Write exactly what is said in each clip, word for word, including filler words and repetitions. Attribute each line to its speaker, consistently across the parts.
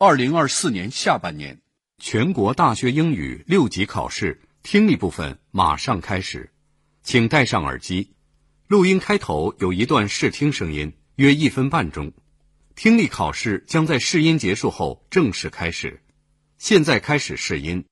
Speaker 1: 二零二四年下半年，全国大学英语六级考试听力部分马上开始，请戴上耳机。录音开头有一段试听声音，约一分半钟。听力考试将在试音结束后正式开始。现在开始试音。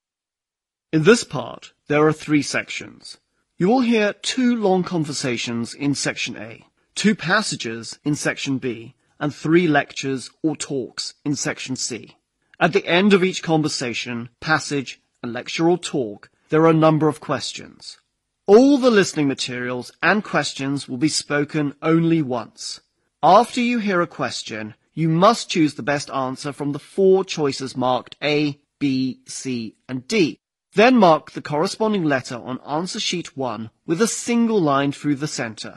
Speaker 2: In this part, there are three sections. You will hear two long conversations in section A, two passages in section B, and three lectures or talks in section C. At the end of each conversation, passage, and lecture or talk, there are a number of questions. All the listening materials and questions will be spoken only once. After you hear a question, you must choose the best answer from the four choices marked A, B, C, and D. Then mark the corresponding letter on answer sheet one with a single line through the center.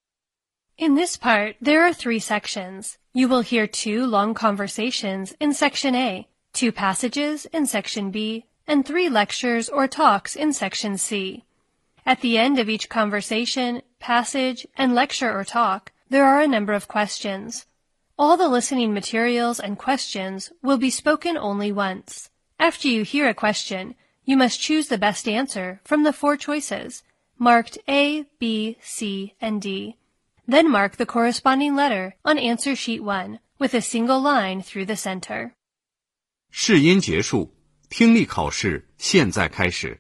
Speaker 3: In this part, there are three sections. You will hear two long conversations in section A, two passages in section B, and three lectures or talks in section C. At the end of each conversation, passage, and lecture or talk, there are a number of questions. All the listening materials and questions will be spoken only once. After you hear a question, you must choose the best answer from the four choices, marked A, B, C, and D. Then mark the corresponding letter on answer sheet one with a single line through the center.
Speaker 1: 试音结束，听力考试现在开始。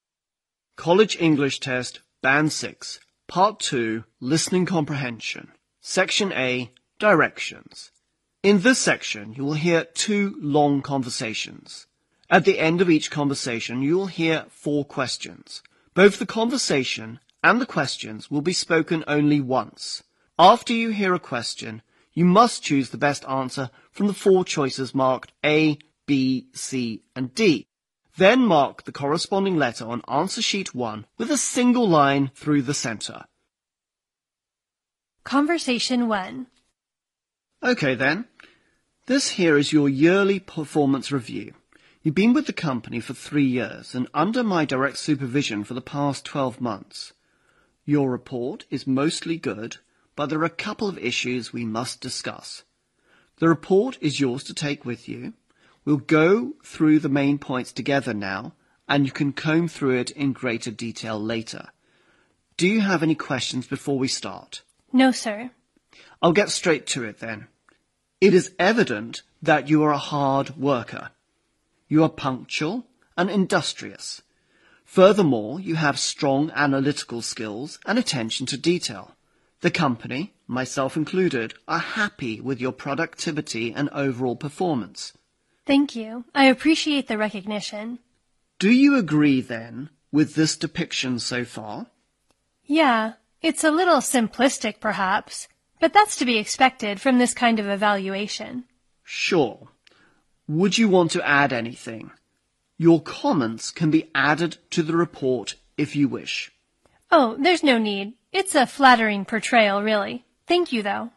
Speaker 2: College English Test, Band six, Part two, Listening Comprehension. Section A, Directions. In this section, you will hear two long conversations. At the end of each conversation, you will hear four questions. Both the conversation and the questions will be spoken only once. After you hear a question, you must choose the best answer from the four choices marked A, B, C, and D. Then mark the corresponding letter on answer sheet one with a single line through the center.
Speaker 3: Conversation one.
Speaker 2: Okay then. This here is your yearly performance review. You've been with the company for three years and under my direct supervision for the past twelve months. Your report is mostly good, but there are a couple of issues we must discuss. The report is yours to take with you. We'll go through the main points together now, and you can comb through it in greater detail later. Do you have any questions before we start?
Speaker 3: No, sir.
Speaker 2: I'll get straight to it then. It is evident that you are a hard worker. You are punctual and industrious. Furthermore, you have strong analytical skills and attention to detail. The company, myself included, are happy with your productivity and overall performance.
Speaker 3: Thank you. I appreciate the recognition.
Speaker 2: Do you agree, then, with this depiction so far?
Speaker 3: Yeah, it's a little simplistic, perhaps, but that's to be expected from this kind of evaluation.
Speaker 2: Sure. Would you want to add anything? Your comments can be added to the report if you wish.
Speaker 3: Oh, there's no need. It's a flattering portrayal, really. Thank you, though.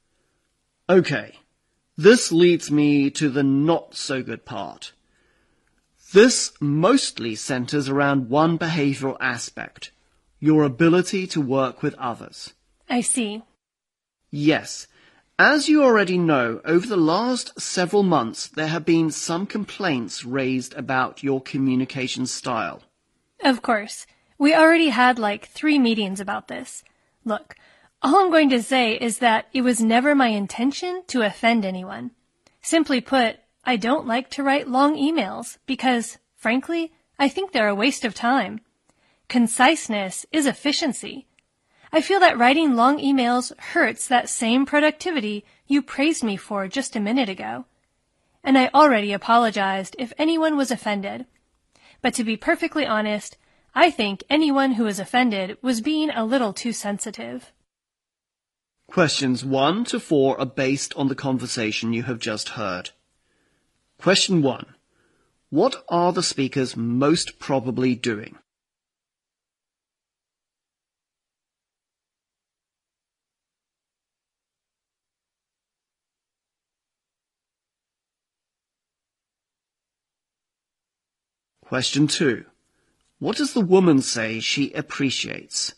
Speaker 2: Okay. This leads me to the not-so-good part. This mostly centers around one behavioral aspect, your ability to work with others.
Speaker 3: I see.
Speaker 2: Yes. As you already know, over the last several months, there have been some complaints raised about your communication style.
Speaker 3: Of course. We already had like three meetings about this. Look, all I'm going to say is that it was never my intention to offend anyone. Simply put, I don't like to write long emails because, frankly, I think they're a waste of time. Conciseness is efficiency. I feel that writing long emails hurts that same productivity you praised me for just a minute ago. And I already apologized if anyone was offended. But to be perfectly honest, I think anyone who was offended was being a little too sensitive.
Speaker 2: Questions one to four are based on the conversation you have just heard. Question one. What are the speakers most probably doing? Question two. What does the woman say she appreciates?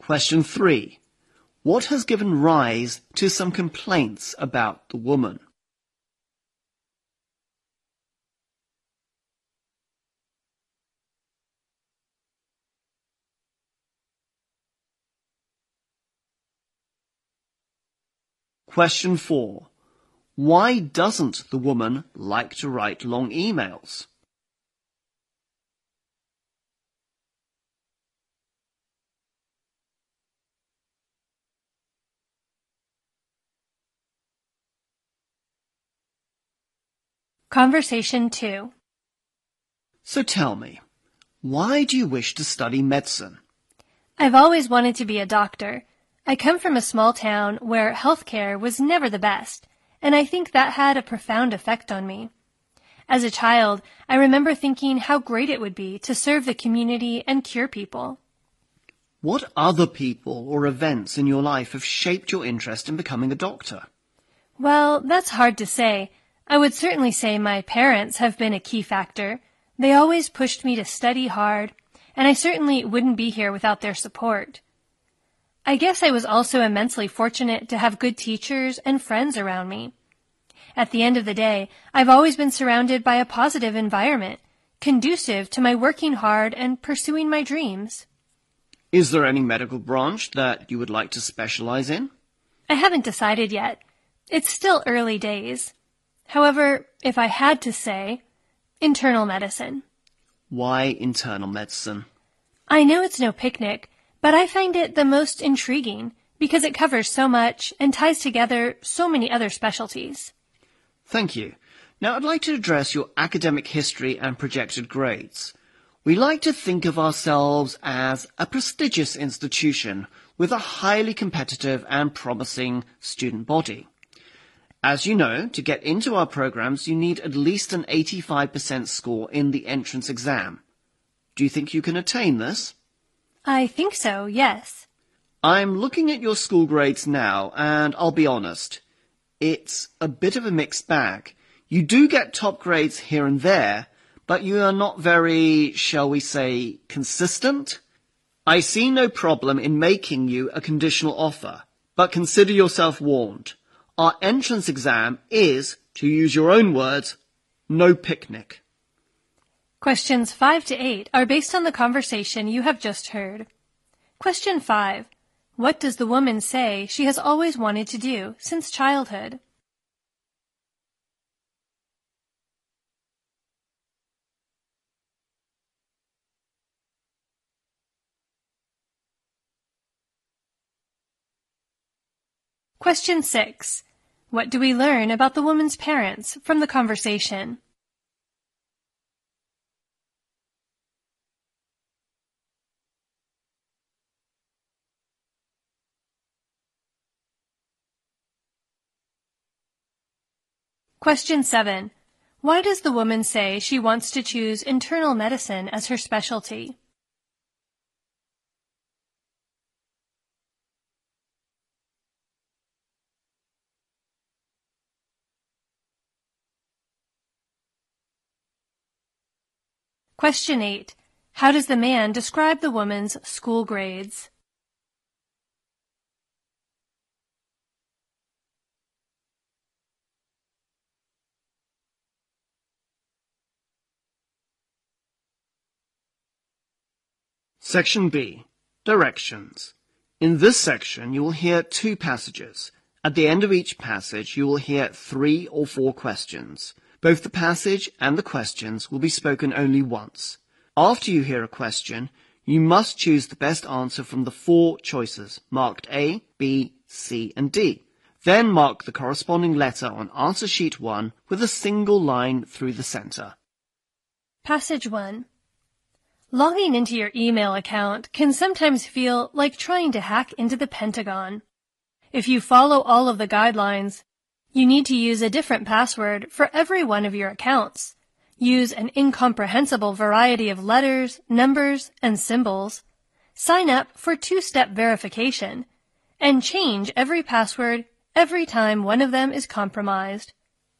Speaker 2: Question three. What has given rise to some complaints about the woman? Question four. Why doesn't the woman like to write long emails?
Speaker 3: Conversation two.
Speaker 2: So tell me, why do you wish to study medicine?
Speaker 3: I've always wanted to be a doctor. I come from a small town where healthcare was never the best, and I think that had a profound effect on me. As a child, I remember thinking how great it would be to serve the community and cure people.
Speaker 2: What other people or events in your life have shaped your interest in becoming a doctor?
Speaker 3: Well, that's hard to say. I would certainly say my parents have been a key factor. They always pushed me to study hard, and I certainly wouldn't be here without their support. I guess I was also immensely fortunate to have good teachers and friends around me. At the end of the day, I've always been surrounded by a positive environment, conducive to my working hard and pursuing my dreams.
Speaker 2: Is there any medical branch that you would like to specialize in?
Speaker 3: I haven't decided yet. It's still early days. However, if I had to say, internal medicine.
Speaker 2: Why internal medicine?
Speaker 3: I know it's no picnic, but I find it the most intriguing because it covers so much and ties together so many other specialties.
Speaker 2: Thank you. Now I'd like to address your academic history and projected grades. We like to think of ourselves as a prestigious institution with a highly competitive and promising student body. As you know, to get into our programs, you need at least an eighty-five percent score in the entrance exam. Do you think you can attain this?
Speaker 3: I think so, yes.
Speaker 2: I'm looking at your school grades now, and I'll be honest. It's a bit of a mixed bag. You do get top grades here and there, but you are not very, shall we say, consistent. I see no problem in making you a conditional offer, but consider yourself warned. Our entrance exam is, to use your own words, no picnic.
Speaker 3: Questions five to eight are based on the conversation you have just heard. Question five. What does the woman say she has always wanted to do since childhood? Question six. What do we learn about the woman's parents from the conversation? Question seven. Why does the woman say she wants to choose internal medicine as her specialty? Question eight. How does the man describe the woman's school grades?
Speaker 2: Section B. Directions. In this section, you will hear two passages. At the end of each passage, you will hear three or four questions. Both the passage and the questions will be spoken only once. After you hear a question, you must choose the best answer from the four choices, marked A, B, C, and D. Then mark the corresponding letter on answer sheet one with a single line through the center.
Speaker 3: Passage one. Logging into your email account can sometimes feel like trying to hack into the Pentagon. If you follow all of the guidelines, you need to use a different password for every one of your accounts. Use an incomprehensible variety of letters, numbers, and symbols. Sign up for two-step verification. And change every password every time one of them is compromised.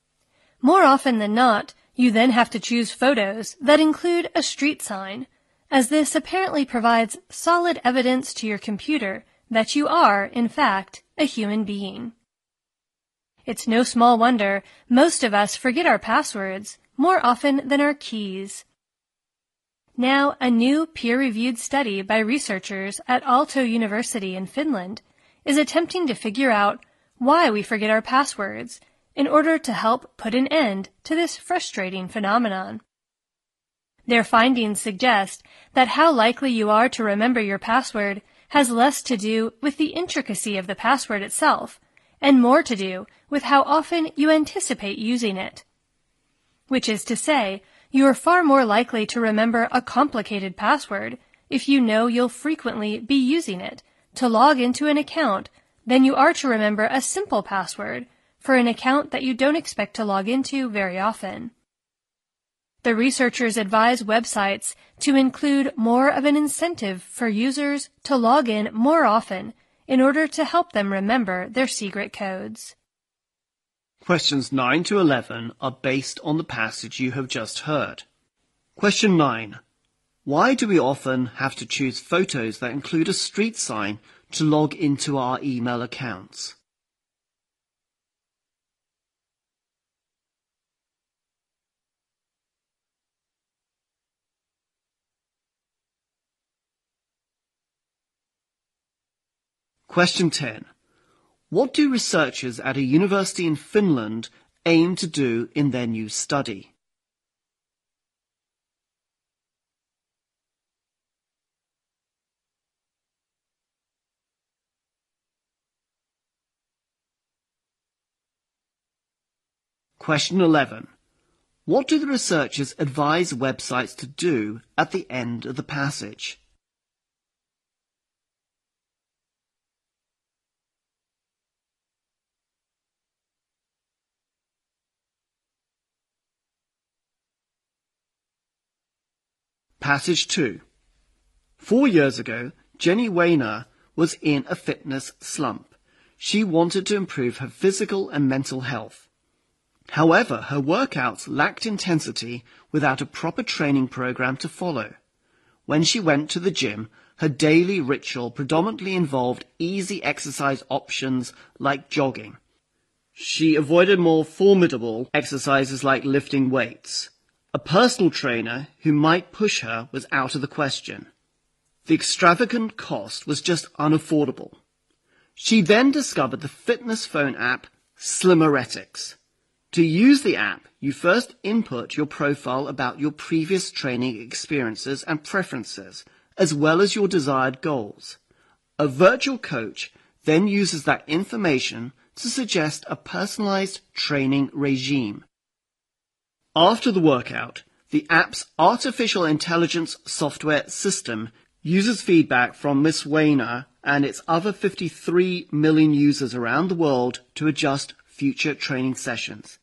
Speaker 3: More often than not, you then have to choose photos that include a street sign, as this apparently provides solid evidence to your computer that you are, in fact, a human being. It's no small wonder most of us forget our passwords more often than our keys. Now, a new peer-reviewed study by researchers at Aalto University in Finland is attempting to figure out why we forget our passwords in order to help put an end to this frustrating phenomenon. Their findings suggest that how likely you are to remember your password has less to do with the intricacy of the password itself and more to do with how often you anticipate using it. Which is to say, you are far more likely to remember a complicated password if you know you'll frequently be using it to log into an account than you are to remember a simple password for an account that you don't expect to log into very often. The researchers advise websites to include more of an incentive for users to log in more often in order to help them remember their secret codes.
Speaker 2: Questions nine to eleven are based on the passage you have just heard. Question nine. Why do we often have to choose photos that include a street sign to log into our email accounts? Question ten. What do researchers at a university in Finland aim to do in their new study? Question eleven. What do the researchers advise websites to do at the end of the passage? Passage two. Four years ago, Jenny Weiner was in a fitness slump. She wanted to improve her physical and mental health. However, her workouts lacked intensity without a proper training program to follow. When she went to the gym, her daily ritual predominantly involved easy exercise options like jogging. She avoided more formidable exercises like lifting weights. A personal trainer who might push her was out of the question. The extravagant cost was just unaffordable. She then discovered the fitness phone app Slimeretics. To use the app, you first input your profile about your previous training experiences and preferences, as well as your desired goals. A virtual coach then uses that information to suggest a personalized training regime. After the workout, the app's artificial intelligence software system uses feedback from Miss Weiner and its other fifty-three million users around the world to adjust future training sessions.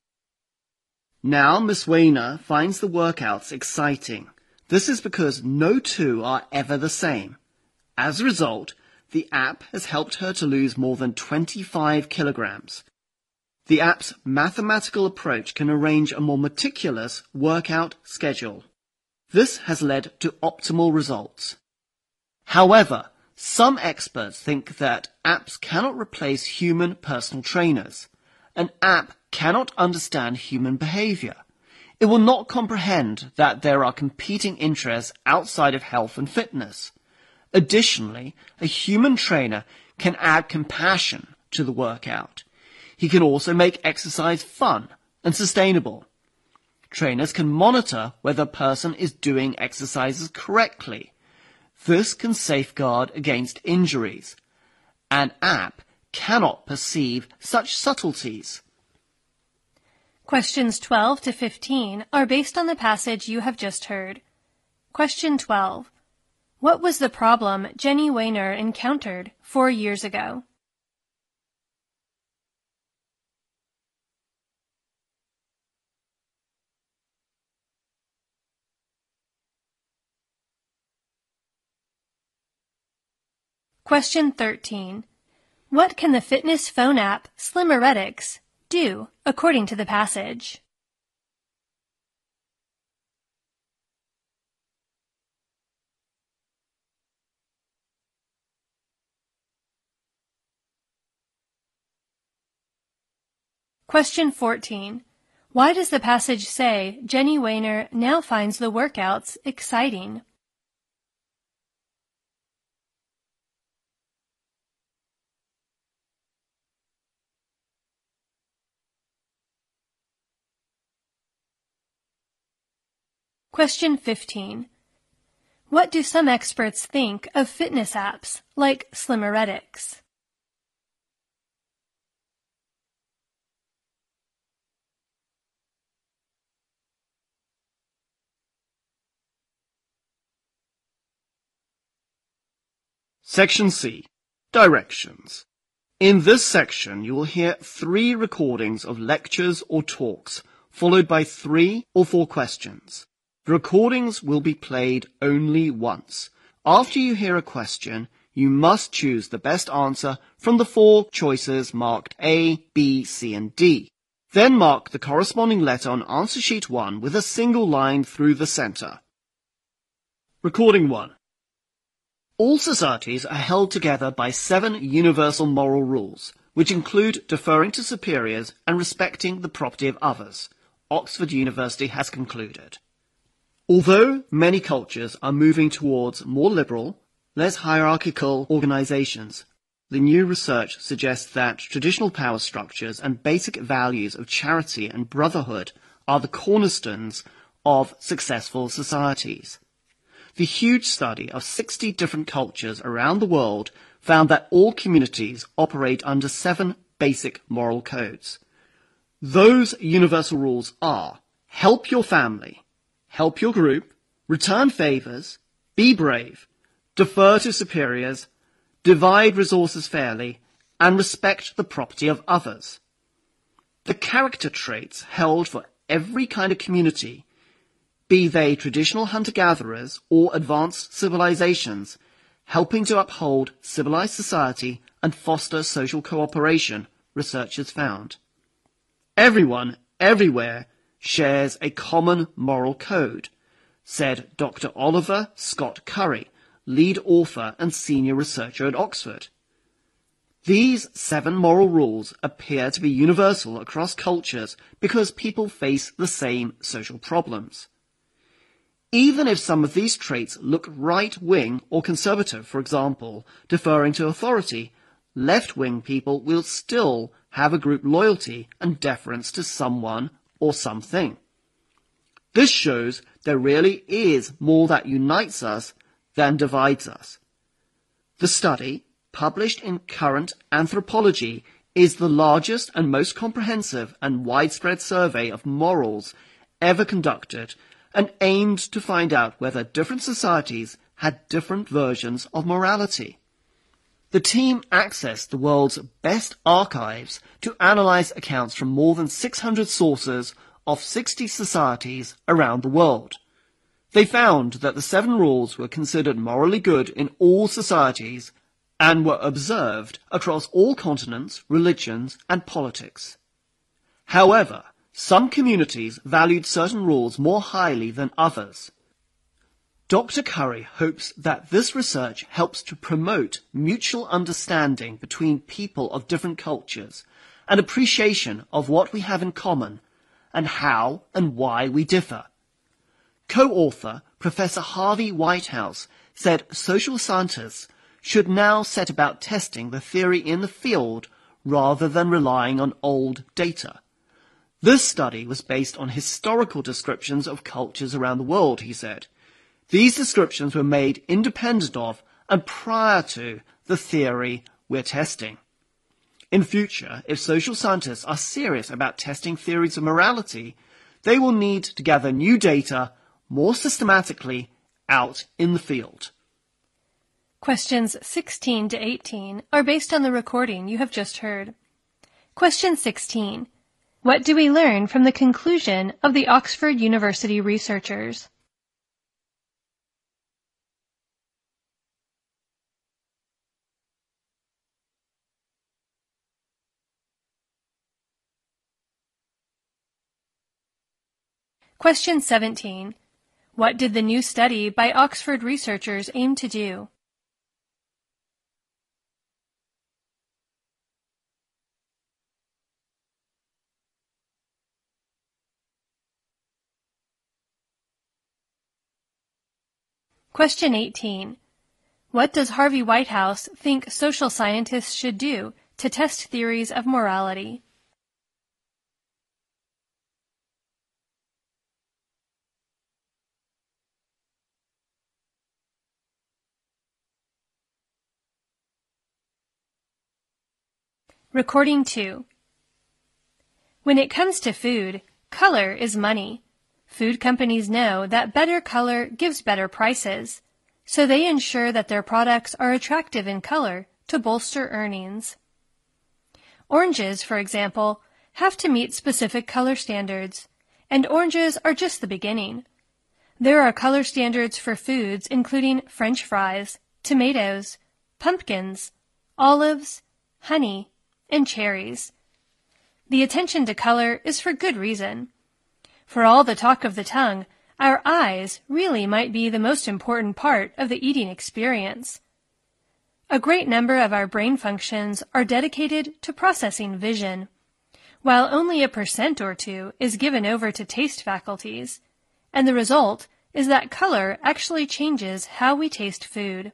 Speaker 2: Now Miss Weiner finds the workouts exciting. This is because no two are ever the same. As a result, the app has helped her to lose more than twenty-five kilograms. The app's mathematical approach can arrange a more meticulous workout schedule. This has led to optimal results. However, some experts think that apps cannot replace human personal trainers. An app cannot understand human behavior. It will not comprehend that there are competing interests outside of health and fitness. Additionally, a human trainer can add compassion to the workout. He can also make exercise fun and sustainable. Trainers can monitor whether a person is doing exercises correctly. This can safeguard against injuries. An app cannot perceive such subtleties.
Speaker 3: Questions twelve to fifteen are based on the passage you have just heard. Question twelve. What was the problem Jenny Weiner encountered four years ago? Question thirteen. What can the fitness phone app Slimeretics do according to the passage? Question fourteen. Why does the passage say Jenny Weiner now finds the workouts exciting? Question fifteen. What do some experts think of fitness apps like Slimeretics?
Speaker 2: Section C. Directions. In this section, you will hear three recordings of lectures or talks, followed by three or four questions. The recordings will be played only once. After you hear a question, you must choose the best answer from the four choices marked A, B, C, and D. Then mark the corresponding letter on answer sheet one with a single line through the center. Recording one. All societies are held together by seven universal moral rules, which include deferring to superiors and respecting the property of others, Oxford University has concluded. Although many cultures are moving towards more liberal, less hierarchical organizations, the new research suggests that traditional power structures and basic values of charity and brotherhood are the cornerstones of successful societies. The huge study of sixty different cultures around the world found that all communities operate under seven basic moral codes. Those universal rules are: help your family, help your group, return favors, be brave, defer to superiors, divide resources fairly, and respect the property of others. The character traits held for every kind of community, be they traditional hunter-gatherers or advanced civilizations, helping to uphold civilized society and foster social cooperation, researchers found. Everyone, everywhere, shares a common moral code, said Doctor Oliver Scott Curry, lead author and senior researcher at Oxford. These seven moral rules appear to be universal across cultures because people face the same social problems. Even if some of these traits look right-wing or conservative, for example, deferring to authority, left-wing people will still have a group loyalty and deference to someone or something. This shows there really is more that unites us than divides us. The study, published in Current Anthropology, is the largest and most comprehensive and widespread survey of morals ever conducted, and aimed to find out whether different societies had different versions of morality. The team accessed the world's best archives to analyze accounts from more than six hundred sources of sixty societies around the world. They found that the seven rules were considered morally good in all societies and were observed across all continents, religions, and politics. However, some communities valued certain rules more highly than others. Doctor Curry hopes that this research helps to promote mutual understanding between people of different cultures and appreciation of what we have in common and how and why we differ. Co-author Professor Harvey Whitehouse said social scientists should now set about testing the theory in the field rather than relying on old data. This study was based on historical descriptions of cultures around the world, he said. These descriptions were made independent of and prior to the theory we're testing. In future, if social scientists are serious about testing theories of morality, they will need to gather new data more systematically out in the field.
Speaker 3: Questions sixteen to eighteen are based on the recording you have just heard. Question sixteen. What do we learn from the conclusion of the Oxford University researchers? Question seventeen. What did the new study by Oxford researchers aim to do? Question eighteen. What does Harvey Whitehouse think social scientists should do to test theories of morality? Recording two. When it comes to food, color is money. Food companies know that better color gives better prices, so they ensure that their products are attractive in color to bolster earnings. Oranges, for example, have to meet specific color standards, and oranges are just the beginning. There are color standards for foods including French fries, tomatoes, pumpkins, olives, honey, and cherries. The attention to color is for good reason. For all the talk of the tongue, our eyes really might be the most important part of the eating experience. A great number of our brain functions are dedicated to processing vision, while only a percent or two is given over to taste faculties, and the result is that color actually changes how we taste food.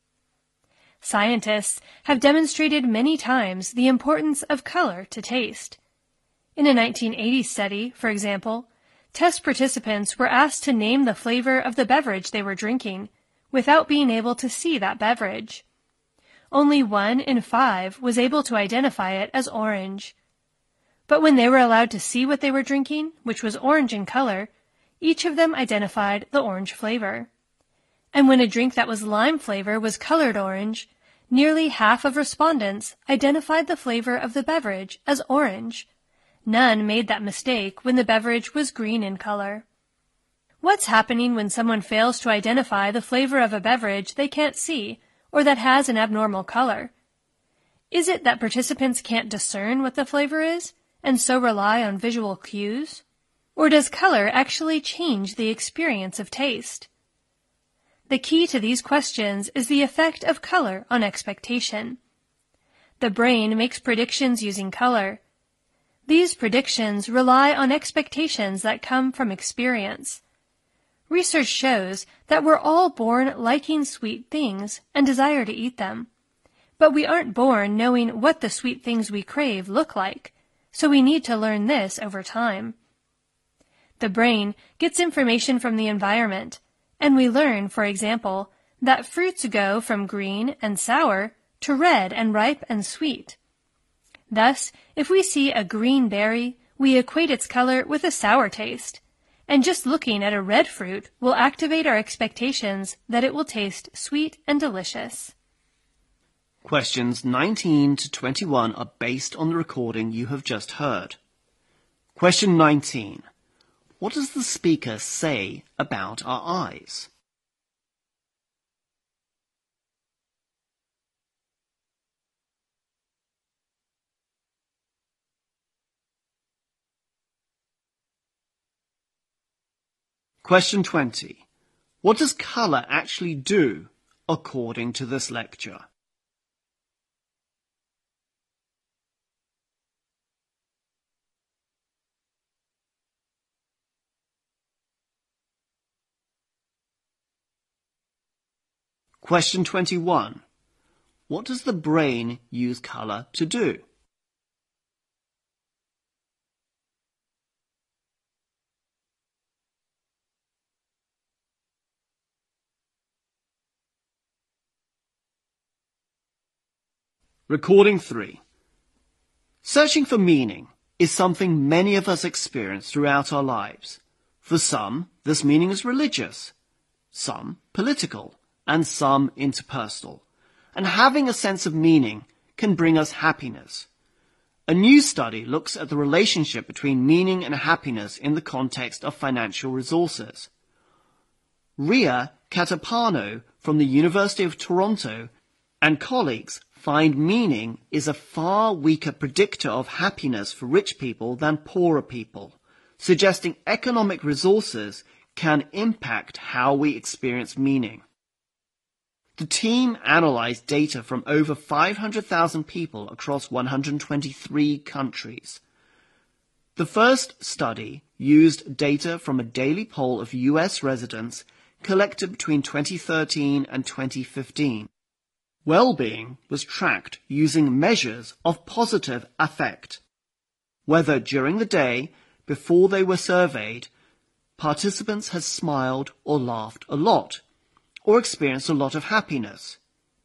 Speaker 3: Scientists have demonstrated many times the importance of color to taste. In a nineteen eighty study, for example, test participants were asked to name the flavor of the beverage they were drinking without being able to see that beverage. Only one in five was able to identify it as orange. But when they were allowed to see what they were drinking, which was orange in color, each of them identified the orange flavor. And when a drink that was lime flavor was colored orange, nearly half of respondents identified the flavor of the beverage as orange. None made that mistake when the beverage was green in color. What's happening when someone fails to identify the flavor of a beverage they can't see or that has an abnormal color? Is it that participants can't discern what the flavor is and so rely on visual cues? Or does color actually change the experience of taste? The key to these questions is the effect of color on expectation. The brain makes predictions using color. These predictions rely on expectations that come from experience. Research shows that we're all born liking sweet things and desire to eat them. But we aren't born knowing what the sweet things we crave look like, so we need to learn this over time. The brain gets information from the environment, and we learn, for example, that fruits go from green and sour to red and ripe and sweet. Thus, if we see a green berry, we equate its color with a sour taste, and just looking at a red fruit will activate our expectations that it will taste sweet and delicious.
Speaker 2: Questions nineteen to twenty-one are based on the recording you have just heard. Question nineteen. What does the speaker say about our eyes? Question twenty. What does colour actually do according to this lecture? Question twenty-one. What does the brain use colour to do? Recording three. Searching for meaning is something many of us experience throughout our lives. For some, this meaning is religious, some political, and some interpersonal. And having a sense of meaning can bring us happiness. A new study looks at the relationship between meaning and happiness in the context of financial resources. Ria Katapano from the University of Toronto and colleagues find meaning is a far weaker predictor of happiness for rich people than poorer people, suggesting economic resources can impact how we experience meaning. The team analyzed data from over five hundred thousand people across one hundred twenty-three countries. The first study used data from a daily poll of U S residents collected between twenty thirteen and twenty fifteen. Well-being was tracked using measures of positive affect. Whether during the day, before they were surveyed, participants had smiled or laughed a lot, or experienced a lot of happiness.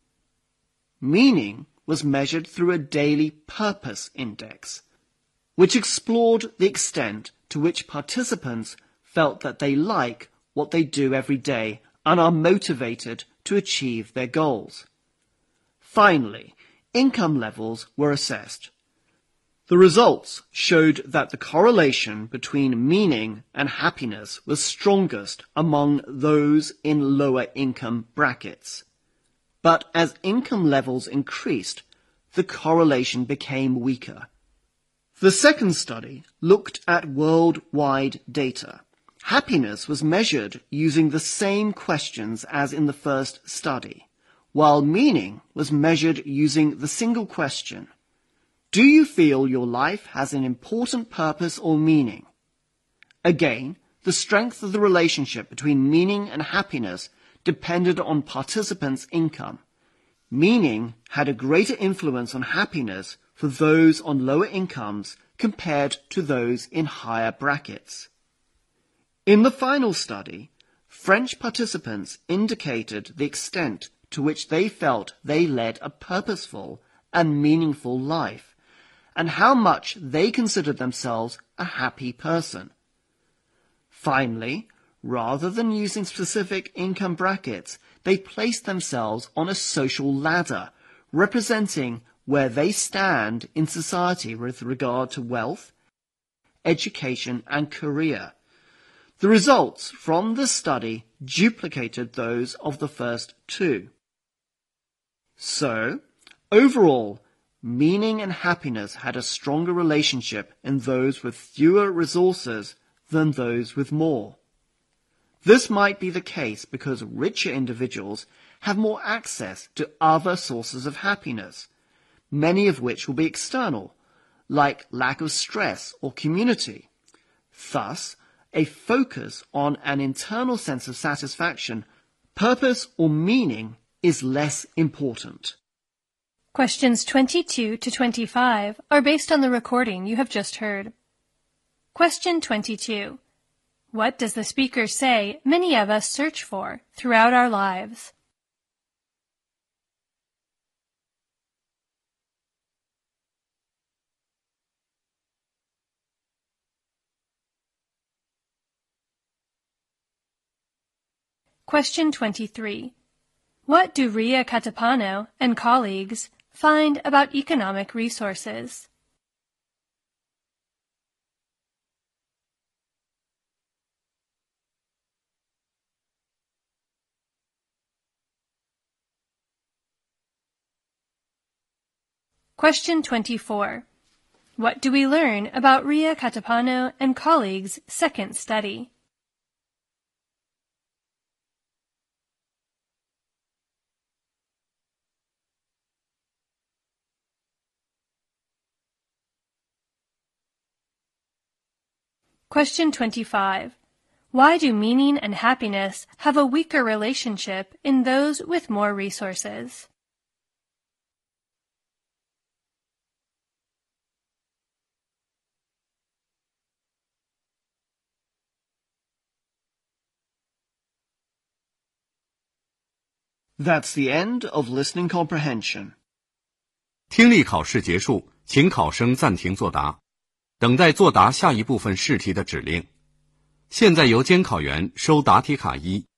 Speaker 2: Meaning was measured through a daily purpose index, which explored the extent to which participants felt that they like what they do every day and are motivated to achieve their goals. Finally, income levels were assessed. The results showed that the correlation between meaning and happiness was strongest among those in lower income brackets. But as income levels increased, the correlation became weaker. The second study looked at worldwide data. Happiness was measured using the same questions as in the first study, while meaning was measured using the single question, do you feel your life has an important purpose or meaning? Again, the strength of the relationship between meaning and happiness depended on participants' income. Meaning had a greater influence on happiness for those on lower incomes compared to those in higher brackets. In the final study, French participants indicated the extent to which they felt they led a purposeful and meaningful life, and how much they considered themselves a happy person. Finally, rather than using specific income brackets, they placed themselves on a social ladder, representing where they stand in society with regard to wealth, education, and career. The results from this study duplicated those of the first two. So, overall, meaning and happiness had a stronger relationship in those with fewer resources than those with more. This might be the case because richer individuals have more access to other sources of happiness, many of which will be external, like lack of stress or community. Thus, a focus on an internal sense of satisfaction, purpose or meaning is less important.
Speaker 3: Questions twenty-two to twenty-five are based on the recording you have just heard. Question twenty-two. What does the speaker say many of us search for throughout our lives? Question twenty-three. What do Ria Catapano and colleagues find about economic resources? Question twenty-four. What do we learn about Ria Catapano and colleagues' second study? Question twenty-five. Why do meaning and happiness have a weaker relationship in those with more resources?
Speaker 2: That's the end of listening comprehension.
Speaker 1: 听力考试结束，请考生暂停作答，等待作答下一部分试题的指令。现在由监考员收答题卡一。